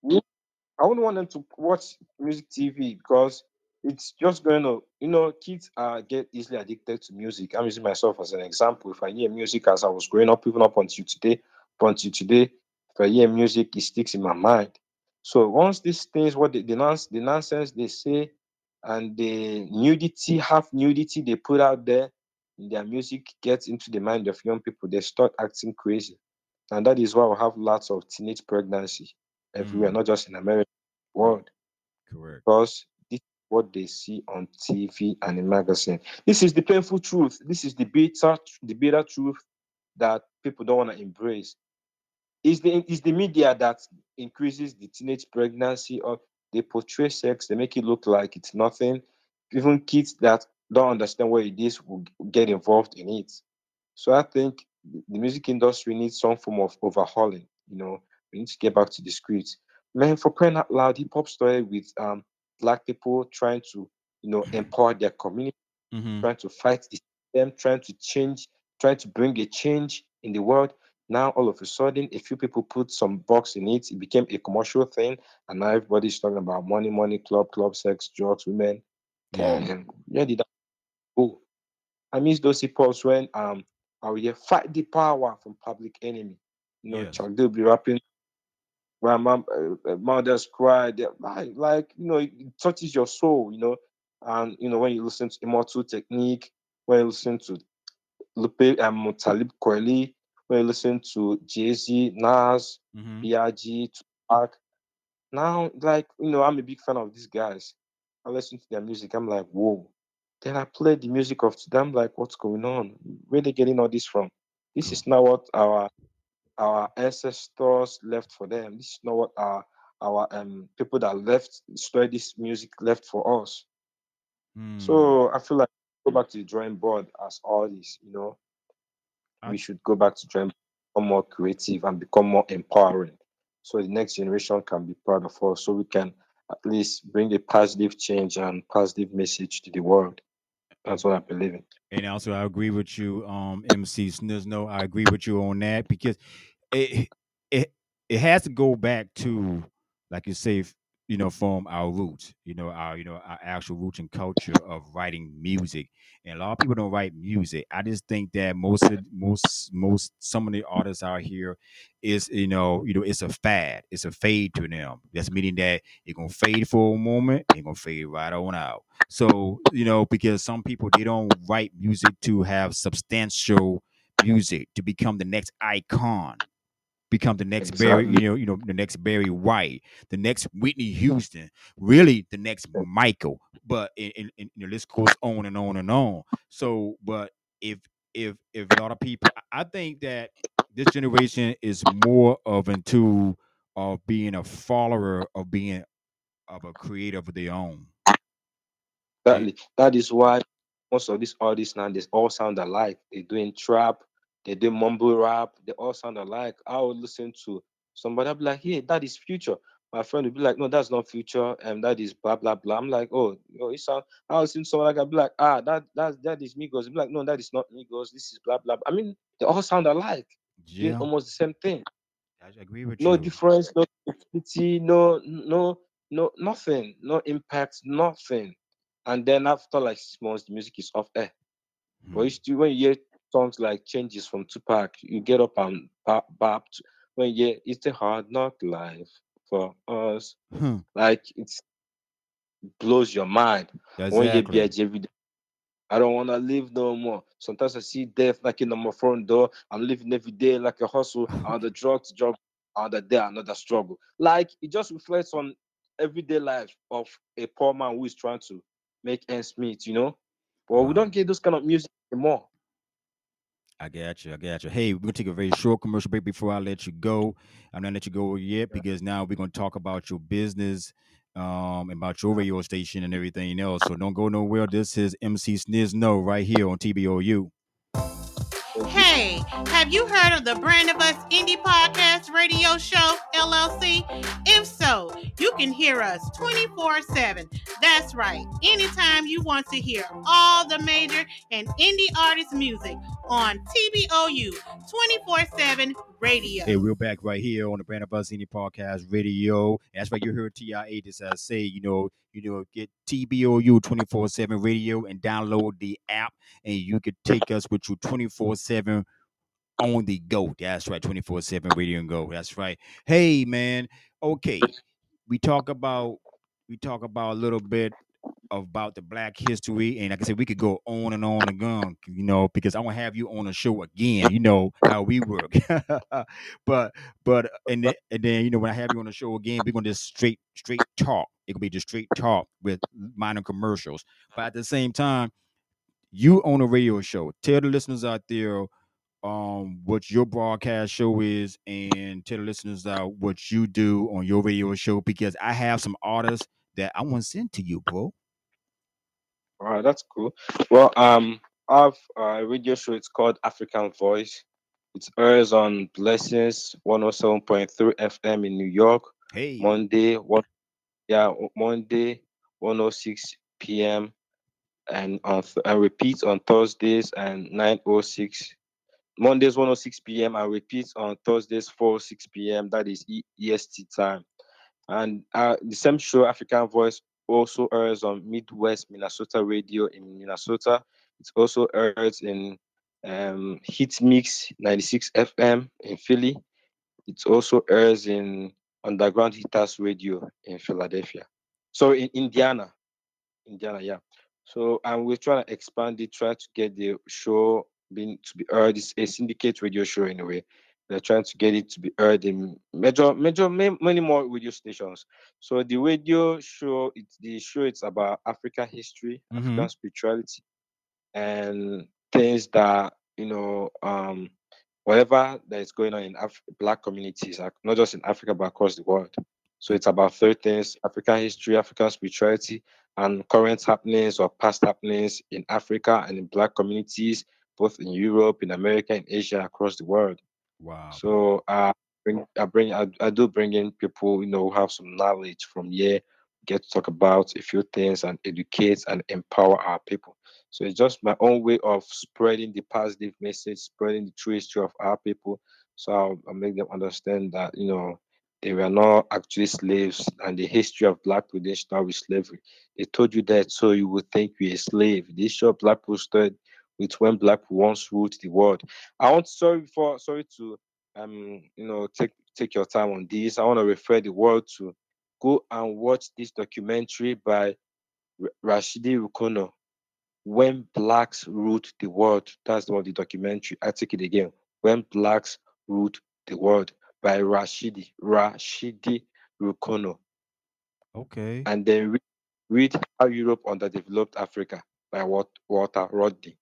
I wouldn't want them to watch music T V because it's just going to, you know, kids uh, get easily addicted to music. I'm using myself as an example. If I hear music as I was growing up, even up until today, up until today, if I hear music, it sticks in my mind. So once these things, what the, the, nonsense, the nonsense they say and the nudity, half nudity they put out there in their music gets into the mind of young people, they start acting crazy. And that is why we have lots of teenage pregnancy everywhere, Hmm. not just in America, Yeah. world, Correct. because this is what they see on T V and in magazine. This is the painful truth. This is the bitter, the bitter truth that people don't want to embrace. Is the is the media that increases the teenage pregnancy, or they portray sex, they make it look like it's nothing. Even kids that don't understand what it is will get involved in it. So I think the music industry needs some form of overhauling. You know, we need to get back to the scripts. Man, for crying out loud, hip hop started with um black people trying to, you know, empower their community, Mm-hmm. trying to fight the system, trying to change, trying to bring a change in the world. Now all of a sudden, a few people put some box in it. It became a commercial thing, and now everybody's talking about money, money, club, club, sex, drugs, women. Yeah. And where did that go? I miss those hip-hops when um I would hear fight the power from Public Enemy. You know, Yes. Chuck they'll be rapping where mom uh, uh, mothers cry. They're like like you know, it touches your soul, you know. And you know, when you listen to Immortal Technique, when you listen to Lupe um, Talib Kweli, when you listen to Jay Z, Nas, Mm-hmm. B I G, Tupac. Now, like, you know, I'm a big fan of these guys. I listen to their music, I'm like, whoa. Then I play the music of them, like, what's going on? Where they getting all this from? This is not what our our ancestors left for them. This is not what our our um people that left started this music left for us. Hmm. So I feel like go back to the drawing board as artists, you know, I we should go back to drawing, become more creative and become more empowering. So the next generation can be proud of us. So we can at least bring a positive change and positive message to the world. I That's what I believe in. And also, I agree with you, um, M C Snizno. I agree with you on that because it it it has to go back to, like you say, f- you know, from our roots, you know, our you know our actual roots and culture of writing music. And a lot of people don't write music. I just think that most of most most some of the artists out here is you know you know it's a fad, it's a fade to them. That's meaning that it's gonna fade for a moment, it's gonna fade right on out. So, you know, because some people they don't write music to have substantial music to become the next icon, become the next Barry, Exactly. you know, you know, the next Barry White, the next Whitney Houston, really the next Michael. But in, in, in the list goes on and on and on. So, but if if if a lot of people, I I think that this generation is more of into of being a follower of being of a creator of their own. They Exactly. That is why most of these artists now they all sound alike. They're doing trap, they do mumble rap, they all sound alike. I would listen to somebody, I'll be like, hey, that is future. My friend would be like, no, that's not future, and that is blah blah blah. I'm like, oh, oh, it sound. I was seeing someone like I'd be like, ah, that that that is Migos. He'd be like, no, that is not Migos. This is blah blah. I mean, they all sound alike, doing Yeah, almost the same thing. I agree with No you. difference, no creativity, no no no nothing, no impact, nothing. And then after like six months, the music is off air. But you Hmm. still, when you hear songs like Changes from Tupac, you get up and bap, bap to- when you hear It's a Hard Knock Life for us. Hmm. Like it blows your mind. When you hear Exactly. B I G every day, I don't want to live no more. Sometimes I see death knocking on my front door. I'm living every day like a hustle. On the drugs, job, on the day, another struggle. Like it just reflects on everyday life of a poor man who is trying to make ends meet, you know? But we Wow. don't get those kind of music anymore. I got you. I got you. Hey, we're gonna take a very short commercial break before I let you go. I'm not let you go yet because now we're gonna talk about your business, um, about your radio station and everything else. So don't go nowhere. This is M C Sniz No right here on T B O U. Hey, have you heard of the Brand of Us Indie Podcast Radio Show, L L C? If so, you can hear us twenty-four seven. That's right, anytime you want to hear all the major and indie artist music on T B O U twenty-four seven Radio. Hey, we're back right here on the Brand of Us Indie Podcast Radio. That's right, you heard T I A just uh, say, you know, you know, get T B O U twenty-four seven Radio and download the app, and you could take us with you twenty-four seven on the go. That's right, twenty-four seven Radio and Go. That's right. Hey, man. Okay, we talk about we talk about a little bit about the Black history, and like I said, we could go on and on and on, you know, because I want to have you on the show again. You know how we work, but but and then, and then you know when I have you on the show again, we're gonna just straight straight talk. It could be just straight talk with minor commercials, but at the same time, you own a radio show. Tell the listeners out there um what your broadcast show is and tell the listeners uh, what you do on your radio show because I have some artists that I want to send to you, bro. All right, that's cool. Well, um, I have a radio show. It's called African Voice. It airs on Blessings one oh seven point three F M in New York. Hey. Monday, one yeah, Monday, one oh six p m and on th- and repeat on Thursdays and nine oh six. Mondays one oh six p m and repeat on Thursdays four oh six p m. That is E- EST time. And uh, the same show, African Voice, also airs on Midwest Minnesota Radio in Minnesota. It also airs in um, Hit Mix ninety-six F M in Philly. It also airs in Underground Hitters Radio in Philadelphia. So in Indiana. Indiana, yeah. So and we're trying to expand it, try to get the show being to be heard. It's a syndicate radio show anyway. They're trying to get it to be heard in major, major, ma- many more radio stations. So the radio show, it's the show. It's about African history, Mm-hmm. African spirituality, and things that you know, um, whatever that is going on in Af- Black communities, ac- not just in Africa but across the world. So it's about three things: African history, African spirituality, and current happenings or past happenings in Africa and in Black communities, both in Europe, in America, in Asia, across the world. Wow. So uh, bring, I bring I, I do bring in people you know who have some knowledge from here, get to talk about a few things and educate and empower our people. So it's just my own way of spreading the positive message, spreading the true history of our people. So I'll, I'll make them understand that you know they were not actually slaves, and the history of black people didn't start with slavery. They told you that so you would think you're a slave. This show black people started with when black people once ruled the world. I want sorry for sorry to um you know take take your time on this. I want to refer the world to go and watch this documentary by R- Rashidi Rukono, When Blacks Ruled the World. That's the one of the documentary. I take it again. When Blacks Ruled the World by Rashidi Rashidi Rukono. Okay. And then read, read How Europe Underdeveloped Africa by Wat- Walter Rodney.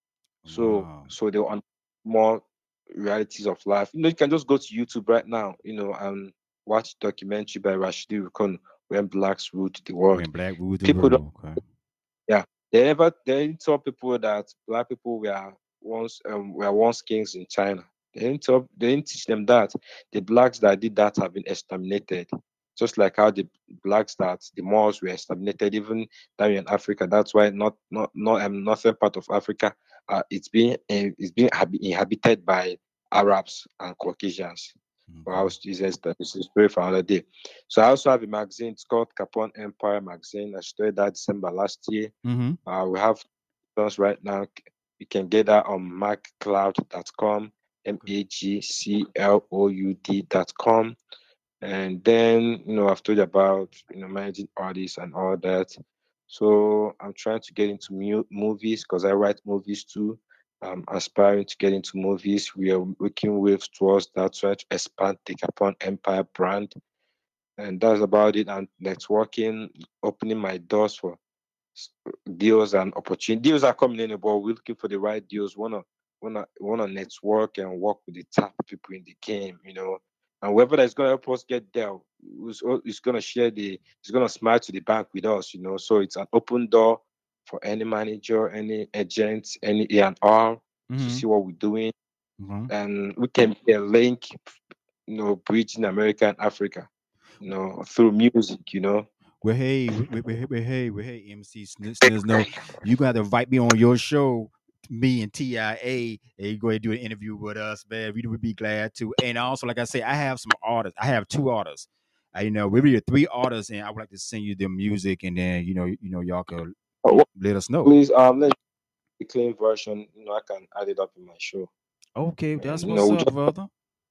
So Wow. so they'll un- more realities of life. You know, you can just go to YouTube right now, you know, and watch documentary by Rashidi Rukun, When Blacks Ruled the World. When black ruled the People don't world. Okay. yeah. They never they didn't tell people that black people were once um were once kings in China. They didn't tell they didn't teach them that. The blacks that did that have been exterminated. Just like how the blacks that the Moors were exterminated, even down in Africa. That's why not not not um, northern part of Africa, uh, it's being uh, it's being habi- inhabited by Arabs and Caucasians. Well, I Okay. was Jesus that this is very for another day. So I also have a magazine. It's called Capone Empire Magazine. I started that December last year. Mm-hmm. Uh, we have those right now. You can get that on magcloud dot com, M A G C L O U D dot com. And then, you know, I've told you about, you know, managing artists and all that. So I'm trying to get into mu- movies because I write movies too. I'm aspiring to get into movies. We are working with towards that, trying to expand the Capone Empire brand. And that's about it. And networking, opening my doors for s- deals and opportunity. Deals are coming in, but we're looking for the right deals. Wanna wanna wanna network and work with the top people in the game, you know. And whoever that's gonna help us get there is, is gonna share the is gonna smile to the bank with us, you know. So it's an open door for any manager, any agent, any A and R to Mm-hmm. see what we're doing. Mm-hmm. And we can be a link, you know, bridging America and Africa, you know, through music, you know. Well, hey, we, we, we, we- hey, we, hey, M C Sniz, no, you got to invite me on your show, me and T I A, and you go ahead and do an interview with us, man. We would be glad to. And also, like I say, I have some artists. I have two artists. Uh, you know, we are three artists, and I would like to send you their music, and then you know, you know, y'all could Oh, let us know. please, um, let's the clean version. You know, I can add it up in my show. Okay, And that's you know, what's we up, just brother.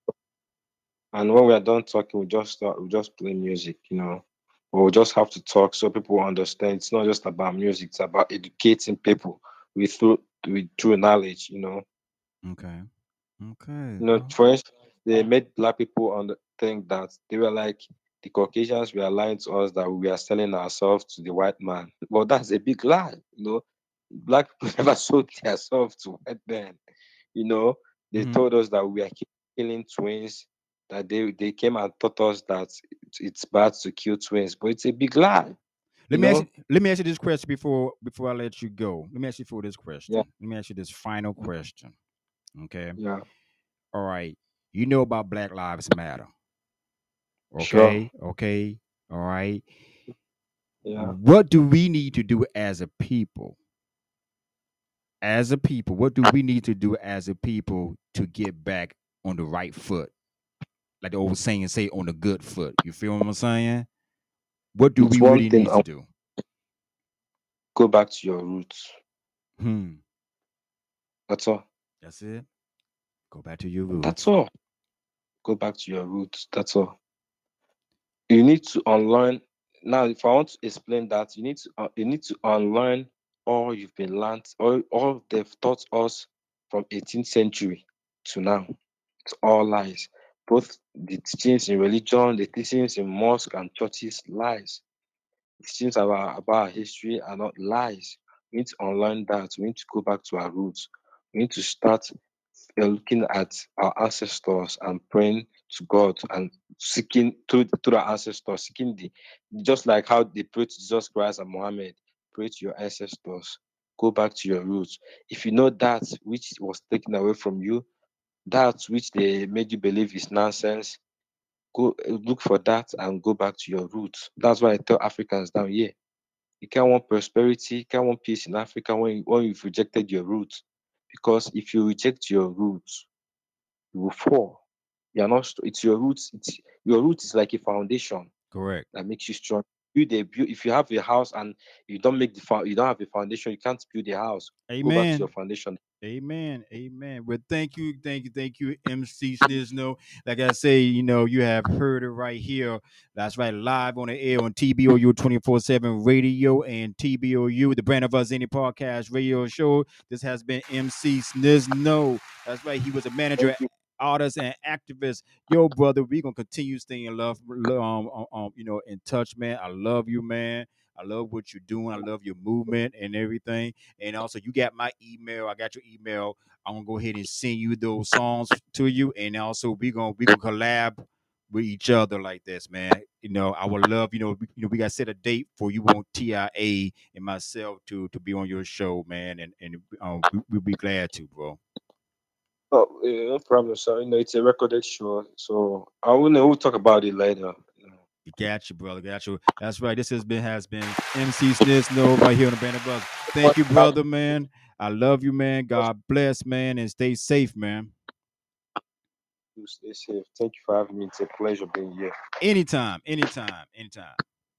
and when we are done talking, we just start. We just play music. You know, but we just have to talk so people understand. It's not just about music. It's about educating people with through with true knowledge. You know, Okay, okay. you know. Oh, For instance, they made black people on the think that they were like the Caucasians were lying to us that we are selling ourselves to the white man. Well, that's a big lie. You know, black people never sold themselves to white men. You know, they mm-hmm. told us that we are ki- killing twins, that they, they came and taught us that it's, it's bad to kill twins, but it's a big lie, you Let me ask you, know? let me ask you this question before before I let you go. Let me ask you for this Yeah, question. Let me ask you this final question. Okay. yeah, All right. You know about Black Lives Matter. sure. Okay. Okay. All right. Yeah. What do we need to do as a people? As a people, what do we need to do as a people to get back on the right foot? Like the old saying, say on the good foot. You feel what I'm saying? What do It's we one really thing, need to um, do? go back to your roots. Hmm. That's all. That's it. Go back to your That's roots. all. Go back to your roots. That's all. You need to unlearn Now, if I want to explain that, you need to uh, you need to unlearn all you've been learned, all all they've taught us from eighteenth century to now. It's all lies. Both the teachings in religion, the teachings in mosque and churches, lies. The teachings about, about our history are not lies. We need to unlearn that. We need to go back to our roots. We need to start uh, looking at our ancestors and praying to God and seeking through, through our ancestors, seeking the just like how they prayed to Jesus Christ and Muhammad, pray to your ancestors. Go back to your roots. If you know that which was taken away from you, that which they made you believe is nonsense, go uh, look for that and go back to your roots. That's why I tell Africans down here, you can't want prosperity, you can't want peace in Africa when, you, when you've rejected your roots. Because if you reject your roots, you will fall. You're not. st- It's your roots. It's your roots is like a foundation Correct. that makes you strong. Build a build. If you have a house and you don't make the fo- you don't have a foundation, you can't build a house. Go back to your Amen. foundation. Amen. Amen. Well, thank you, thank you, thank you, M C Snizno. Like I say, you know, you have heard it right here. That's right, live on the air on T B O U twenty-four seven radio and T B O U, the Brand of Us Any podcast radio show. This has been M C Snizno. That's right, he was a manager, Thank you. artist, and activist. Yo, brother, we gonna continue staying in love, um, um, um, you know, in touch, man. I love you, man. I love what you're doing. I love your movement and everything. And also, you got my email. I got your email. I'm gonna go ahead and send you those songs to you. And also, we gonna we gonna collab with each other like this, man. You know, I would love, you know, we, you know, we got to set a date for you on T I A and myself to to be on your show, man. And and um, we, we'll be glad to, bro. Oh, yeah, no problem, sir. You know, it's a recorded show, so I will know. We'll talk about it later. You know. You got you, brother. Got you. That's right. This has been has been M C Snizno right here on the Band of Us. Thank you, brother, man. I love you, man. God bless, man, and stay safe, man. You stay safe. Thank you for having me. It's a pleasure being here. Anytime, anytime, anytime.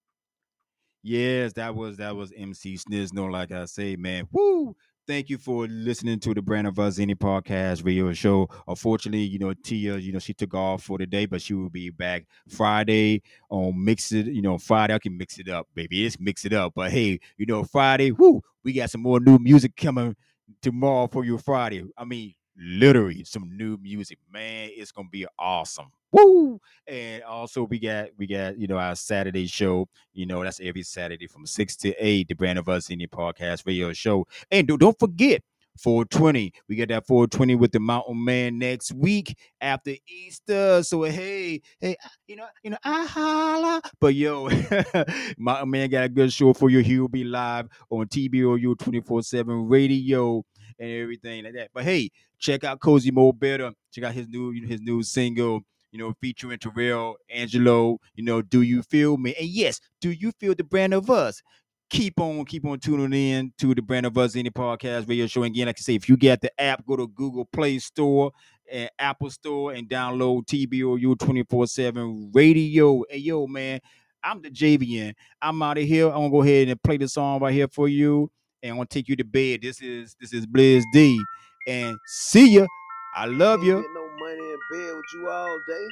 Yes, that was that was M C Snizno. Like I say, man. Woo! Thank you for listening to the Brand of Us Any podcast radio show. Unfortunately, you know, Tia, you know, she took off for the day, but she will be back Friday on Mix It. You know, Friday I can mix it up, baby. It's mix it up. But hey, you know, Friday, whoo, we got some more new music coming tomorrow for you Friday. I mean, literally some new music, man. It's gonna be awesome. Woo! And also we got we got you know our Saturday show. You know that's every Saturday from six to eight. The Brand of Us Indie Podcast Radio Show. And do, don't forget four twenty. We got that four twenty with the Mountain Man next week after Easter. So hey, hey, you know, you know, I holla. But yo, Mountain Man got a good show for you. He will be live on T B O U twenty-four seven radio and everything like that. But hey, check out Cozy Mo Better. Check out his new his new single, you know, featuring Terrell Angelo, you know, Do You Feel Me? And yes, do you feel the Brand of Us? Keep on, keep on tuning in to the Brand of Us Any podcast radio show. And again, like I say, if you get the app, go to Google Play Store and Apple Store and download T B O U twenty-four seven radio. Hey, yo, man, I'm the J V N. I'm out of here. I'm gonna go ahead and play the song right here for you. And I'm gonna take you to bed. This is this is Blizz D. And see ya. I love Can't you. get no money in bed with you all day,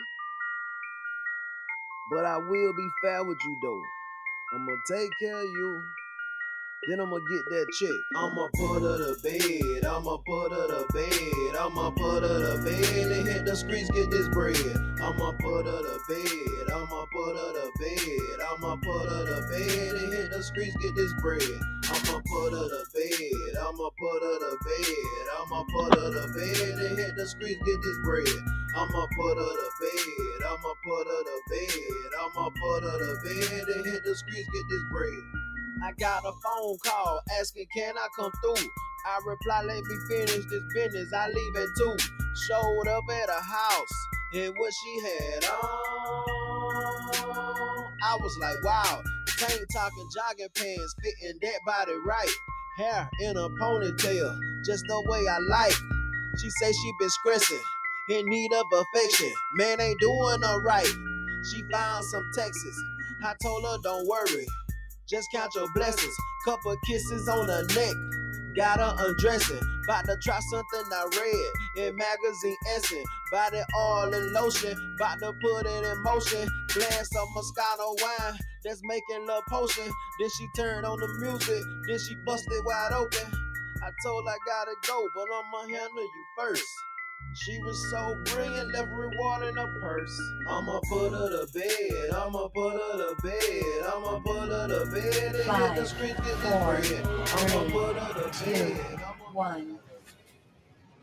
but I will be fair with you though. I'ma take care of you, then I'ma get that check. I'ma put her to bed, I'ma put her to bed, I'ma put her to bed and hit the streets, get this bread. I'ma put her to bed, I'ma put her to bed, I'ma put her to bed and hit the streets, get this bread. I'ma put her to bed, I'ma put her to bed, I'ma put her to bed and hit the streets, get this bread. I'ma put her to bed, I'ma put her to bed, I'ma put her to bed and hit the streets, get this bread. I got a phone call asking, can I come through? I reply, let me finish this business, I leave at two. Showed up at a house, and what she had on, I was like, wow. Tank talking, jogging pants, fitting that body right. Hair in a ponytail, just the way I like. She say she been stressing, in need of affection. Man ain't doing her right. She found some Texas. I told her, don't worry. Just count your blessings. Couple kisses on her neck. Got her undressing. About to try something I read in magazine essence. Body oil and lotion, about to put it in motion. Glass of Moscato wine that's making love potion. Then she turned on the music, then she busted wide open. I told her I gotta go, but I'ma handle you first. She was so brilliant, left reward in her purse. I'ma put her to bed, I'ma put her to bed, I'ma put her to bed and hit the streets get this bread. I'ma put her to bed. One.